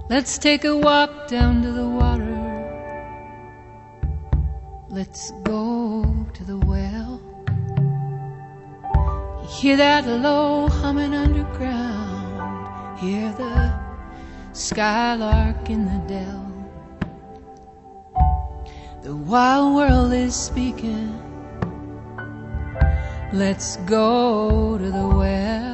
Let's take a walk down to the water. Let's go to the well. You hear that low humming underground. Hear the skylark in the dell. The wild world is speaking. Let's go to the well.